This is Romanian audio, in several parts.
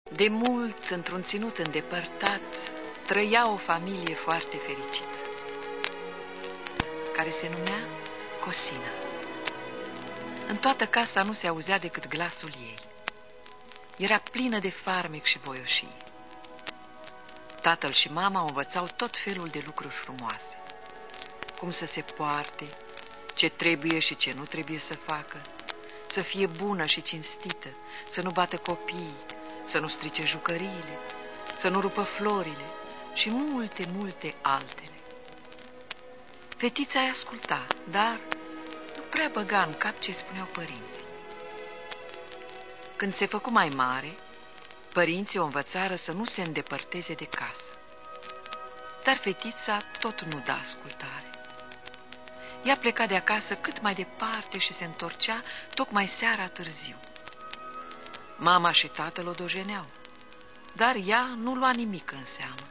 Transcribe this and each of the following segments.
De mult, într-un ținut îndepărtat, trăia o familie foarte fericită, care se numea Cosina. În toată casa nu se auzea decât glasul ei. Era plină de farmec și voioșie. Tatăl și mama o învățau tot felul de lucruri frumoase. Cum să se poarte, ce trebuie și ce nu trebuie să facă, să fie bună și cinstită, să nu bată copiii, să nu strice jucăriile, să nu rupă florile și multe, multe altele. Fetița îi asculta, dar nu prea băga în cap ce spuneau părinții. Când se făcu mai mare, părinții o învățară să nu se îndepărteze de casă. Dar fetița tot nu da ascultare. Ea pleca de acasă cât mai departe și se întorcea tocmai seara târziu. Mama și tatăl o dojeneau, dar ea nu lua nimic în seamă.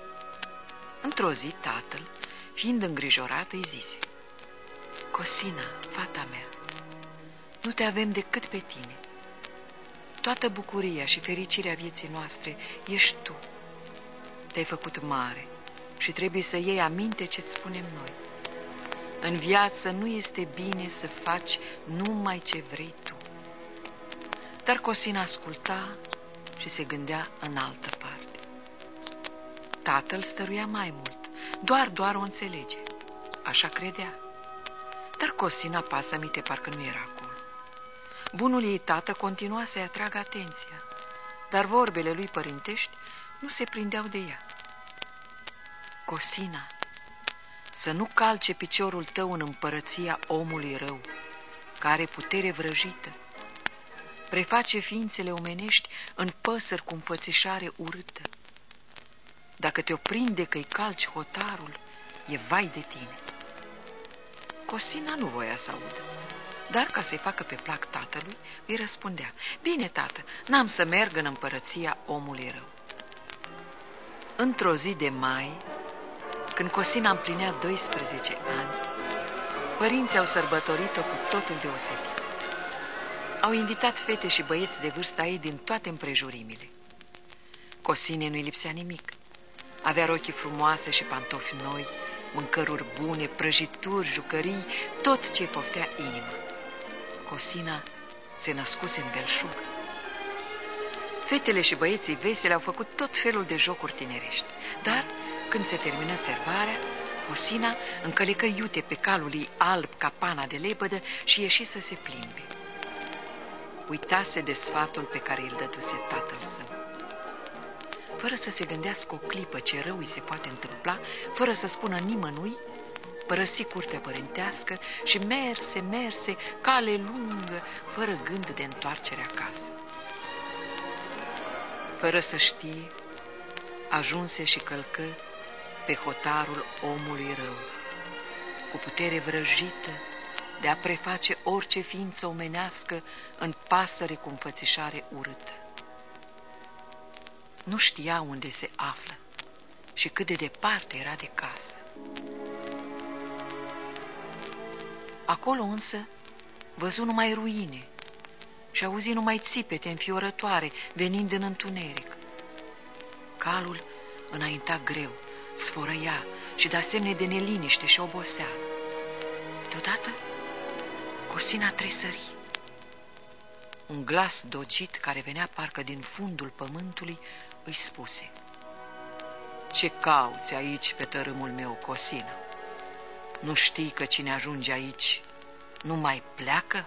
Într-o zi, tatăl, fiind îngrijorat, îi zise: Cosina, fata mea, nu te avem decât pe tine. Toată bucuria și fericirea vieții noastre ești tu. Te-ai făcut mare și trebuie să iei aminte ce-ți spunem noi. În viață nu este bine să faci numai ce vrei tu. Dar Cosina asculta și se gândea în altă parte. Tatăl stăruia mai mult, doar o înțelege. Așa credea. Dar Cosina pasămite parcă nu era acolo. Bunul ei tată continua să-i atragă atenția, dar vorbele lui părintești nu se prindeau de ea. Cosina, să nu calce piciorul tău în împărăția omului rău, care are putere vrăjită, preface ființele omenești în păsări cu înfățișare urâtă. Dacă te oprinde că-i calci hotarul, e vai de tine. Cosina nu voia să audă, dar ca să-i facă pe plac tatălui, îi răspundea: Bine, tată, n-am să merg în împărăția omului rău. Într-o zi de mai, când Cosina împlinea 12 ani, părinții au sărbătorit-o cu totul deosebit. Au invitat fete și băieți de vârsta ei din toate împrejurimile. Cosinei nu-i lipsea nimic. Avea rochii frumoase și pantofi noi, mâncăruri bune, prăjituri, jucării, tot ce-i poftea inima. Cosina se născuse în belșug. Fetele și băieții veseli au făcut tot felul de jocuri tinerești, dar când se termină serbarea, Cosina încălecă iute pe calul ei alb ca pana de lebădă și ieși să se plimbe. Uitase de sfatul pe care îl dăduse tatăl său. Fără să se gândească o clipă ce rău îi se poate întâmpla, fără să spună nimănui, părăsi curtea părintească și merse, cale lungă, fără gând de întoarcere acasă. Fără să știe, ajunse și călcă pe hotarul omului rău, cu putere vrăjită de a preface orice ființă omenească în pasăre cu înfățișare urâtă. Nu știa unde se află și cât de departe era de casă. Acolo însă văzu numai ruine și auzi numai țipete înfiorătoare venind în întuneric. Calul înainta greu, sfărăia și da semne de neliniște și oboseală. Deodată Cosina tresări. Un glas dogit care venea parcă din fundul pământului îi spuse: Ce cauți aici pe tărâmul meu, Cosina? Nu știi că cine ajunge aici nu mai pleacă?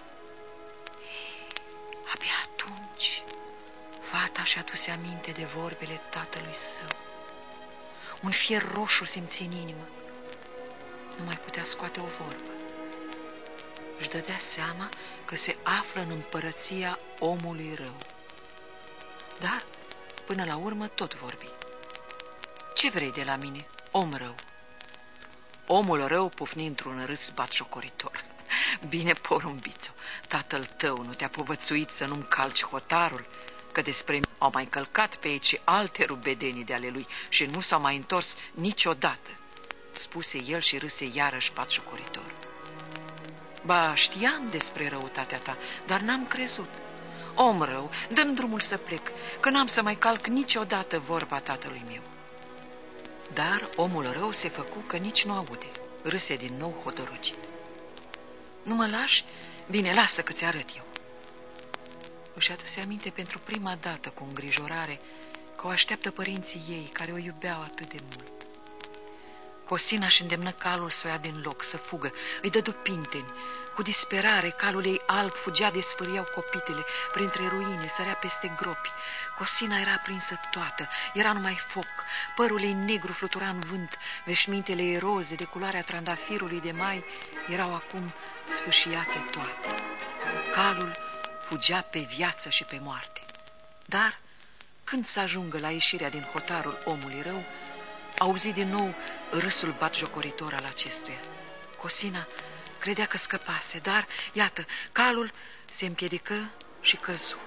Abia atunci fata și-a aduse aminte de vorbele tatălui său. Un fier roșu simți în inimă. Nu mai putea scoate o vorbă. Își dădea seama că se află în împărăția omului rău. Dar, până la urmă, tot vorbi. Ce vrei de la mine, om rău? Omul rău pufni într-un râs batjocoritor. Bine, porumbițo, tatăl tău nu te-a povățuit să nu-mi calci hotarul, că despre mine au mai călcat pe aici și alte rubedenii de ale lui și nu s-au mai întors niciodată, spuse el și râse iarăși batjocoritor. Ba, știam despre răutatea ta, dar n-am crezut. om rău, dă-mi drumul să plec, că n-am să mai calc niciodată vorba tatălui meu. Dar omul rău se făcu că nici nu aude, râse din nou hotărâcit. Nu mă lași? Bine, lasă că ți-arăt eu. Își aduse aminte pentru prima dată cu îngrijorare că o așteaptă părinții ei, care o iubeau atât de mult. Cosina își îndemnă calul să o ia din loc, să fugă, îi dădu pinteni. Cu disperare, calul ei alb fugea de sfârâiau copitele, printre ruine, sărea peste gropi. Cosina era aprinsă toată, era numai foc, părul ei negru flutura în vânt, veșmintele ei roze, de culoarea trandafirului de mai, erau acum sfâșiate toate. Calul fugea pe viață și pe moarte. Dar, când să ajungă la ieșirea din hotarul omului rău, auzi din nou râsul batjocoritor al acestuia. Cosina credea că scăpase, dar, iată, calul se împiedică și căzu.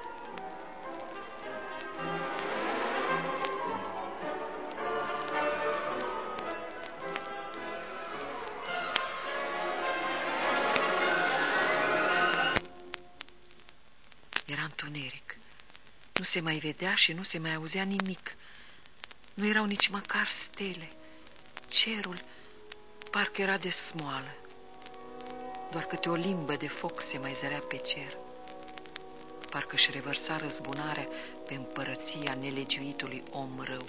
Era întuneric. Nu se mai vedea și nu se mai auzea nimic. Nu erau nici măcar stele. Cerul parcă era de smoală. Doar câte o limbă de foc se mai zărea pe cer. Parcă își revărsa răzbunarea pe împărăția nelegiuitului om rău.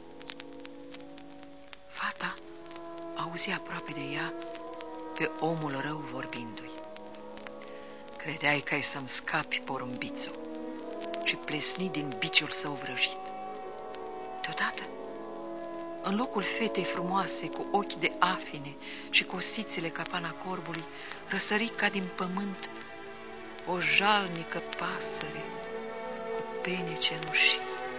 Fata auzi aproape de ea pe omul rău vorbindu-i. Credeai că ai să-mi scapi, porumbițo, și plesni din biciul său vrăjit. Deodată, în locul fetei frumoase, cu ochi de afine și cosițele ca pana corbului, răsări ca din pământ o jalnică pasăre cu pene cenușii.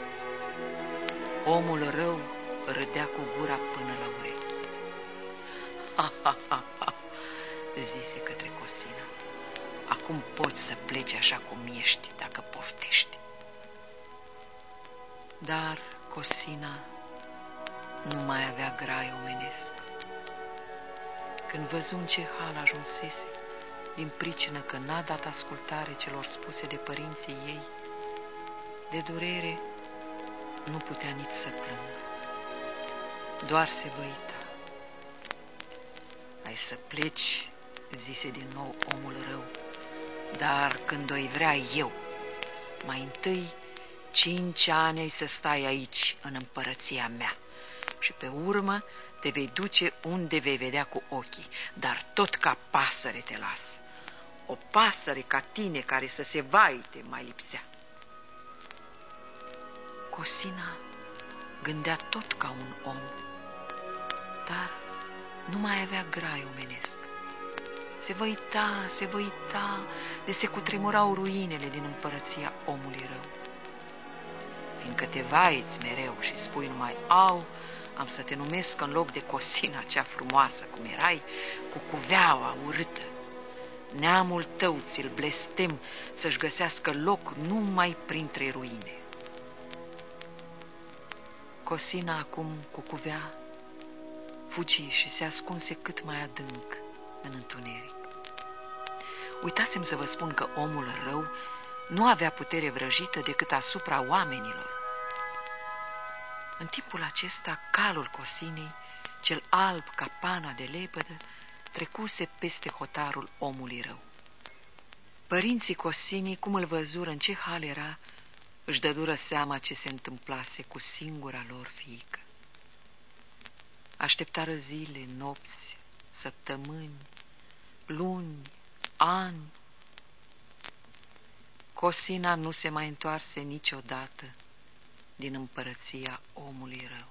Omul rău râdea cu gura până la urechi. Ha, ha, ha, ha, zise către Cosina. Acum poți să pleci așa cum ești, dacă poftești. Dar Cosina nu mai avea grai omenesc. Când văzu în ce hal ajunsese, din pricină că n-a dat ascultare celor spuse de părinții ei, de durere nu putea nici să plângă. Doar se văita. Ai să pleci, zise din nou omul rău, dar când o-i vrea eu, mai întâi 5 ani ai să stai aici, în împărăția mea, și pe urmă te vei duce unde vei vedea cu ochii, dar tot ca pasăre te las. O pasăre ca tine care să se vaite mai lipsea. Cosina gândea tot ca un om, dar nu mai avea grai omenesc. Se văita, de se cutremurau ruinele din împărăția omului rău. Fiindcă te vaiți mereu și spui numai au, am să te numesc în loc de Cosina cea frumoasă cum erai, cu cuveaua urâtă. Neamul tău ți-l blestem să-și găsească loc numai printre ruine. Cosina acum, cu cuvea, fugi și se ascunse cât mai adânc în întuneric. Uitasem să vă spun că omul rău nu avea putere vrăjită decât asupra oamenilor. În timpul acesta, calul Cosinei, cel alb ca pana de lepădă, trecuse peste hotarul omului rău. Părinții Cosinei, cum îl văzură în ce hal era, își dădură seama ce se întâmplase cu singura lor fiică. Așteptară zile, nopți, săptămâni, luni, ani. Cosina nu se mai întoarse niciodată din împărăția omului rău.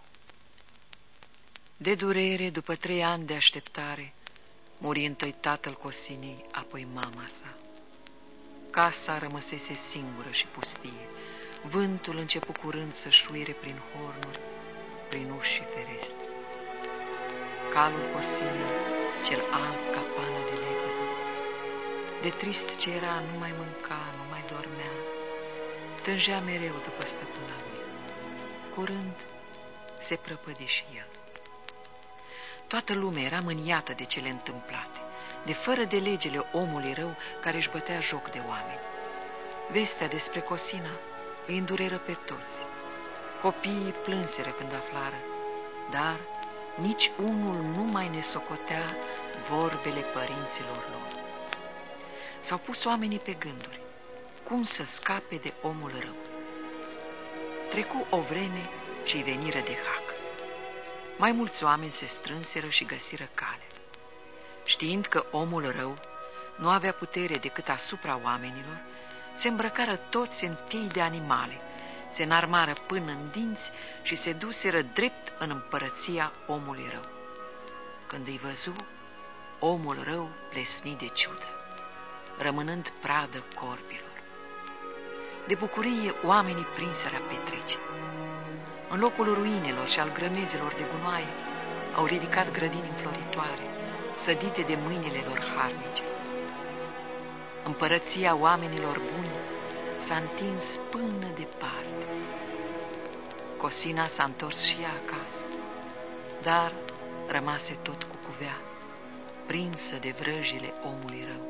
De durere, după 3 ani de așteptare, muri întâi tatăl Cosinei, apoi mama sa. Casa rămăsese singură și pustie. Vântul începu curând să șuire prin hornuri, prin uși și ferestri. Calul Cosinei, cel alb ca pana de lepădă, de trist ce era, nu mai mânca, nu mai dormea, tângea mereu după stăpâna lui. Curând se prăpădi și el. Toată lumea era mâniată de cele întâmplate, de fără de legile omului rău care își bătea joc de oameni. Vestea despre Cosina îi îndureră pe toți. Copiii plânseră când aflară, dar nici unul nu mai ne socotea vorbele părinților lor. S-au pus oamenii pe gânduri, cum să scape de omul rău. Trecu o vreme și-i veniră de hac. Mai mulți oameni se strânseră și găsiră cale. Știind că omul rău nu avea putere decât asupra oamenilor, se îmbrăcară toți în piei de animale, se înarmară până în dinți și se duseră drept în împărăția omului rău. Când îi văzu, omul rău plesni de ciudă, rămânând pradă corpilor. De bucurie, oamenii prinseră a petrece. În locul ruinelor și al grămezilor de gunoaie au ridicat grădini înfloritoare, sădite de mâinile lor harnice. Împărăția oamenilor buni s-a întins până departe. Cosina s-a întors și ea acasă, dar rămase tot cu cuvea, prinsă de vrăjile omului rău.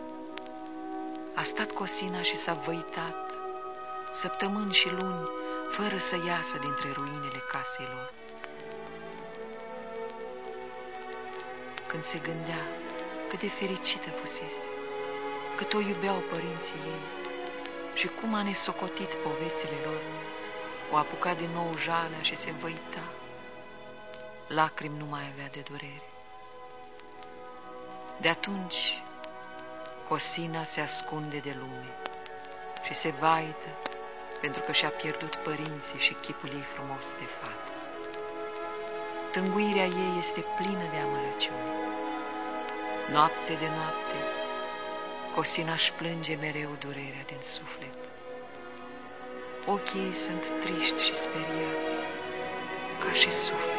A stat Cosina și s-a văitat săptămâni și luni, fără să iasă dintre ruinele casei lor. Când se gândea cât de fericită fusese, cât o iubeau părinții ei și cum a nesocotit povețile lor, o apuca din nou jalea și se văita. Lacrimi nu mai avea de durere. De atunci, Cosina se ascunde de lume și se vaită pentru că și-a pierdut părinții și chipul ei frumos de fată. Tânguirea ei este plină de amărăciune. Noapte de noapte, Cosina își plânge mereu durerea din suflet. Ochii ei sunt triști și speriați, ca și suflet.